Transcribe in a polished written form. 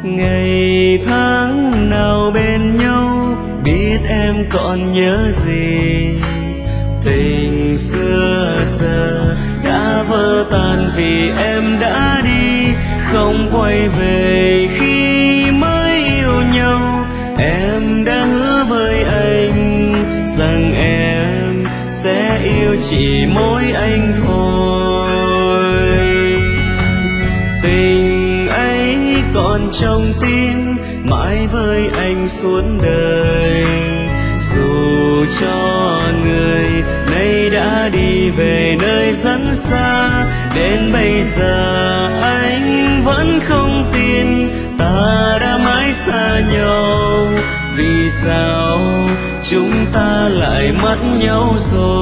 Ngày tháng nào bên nhau, biết em còn nhớ gì. Tình xưa giờ đã vỡ tan vì em đã đi, không quay về khi mới yêu nhau. Em đã hứa với anh rằng em sẽ yêu chỉ mỗi anh thôi. Tình ấy còn trong tim, mãi với anh suốt đời. Dù cho người nay đã đi về nơi rất xa, đến bây giờ anh vẫn không tin ta đã mãi xa nhau. Vì sao chúng ta lại mất nhau rồi?